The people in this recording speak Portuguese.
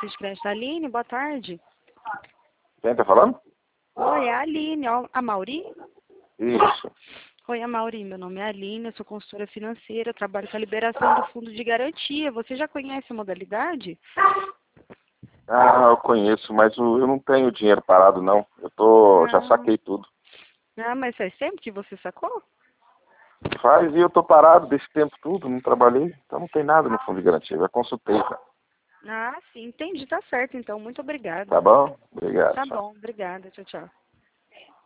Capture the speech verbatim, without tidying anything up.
cartões de crédito. Aline, boa tarde. Quem tá falando? Oi, é a Aline. Ó, a Mauri? Isso. Oi, a Mauri. Meu nome é Aline, eu sou consultora financeira, trabalho com a liberação do fundo de garantia. Você já conhece a modalidade? Ah, eu conheço, mas o- eu não tenho dinheiro parado, não. Eu tô, já Ah, saquei tudo. ah, mas faz tempo que você sacou? Faz e eu tô parado desse tempo tudo, não trabalhei, então não tem nada no fundo de garantia. Eu já consultei, já. Ah, sim, entendi. Tá certo, então. Muito obrigada. Tá bom? Obrigado, Tá tchau. bom, obrigada. Tchau, tchau.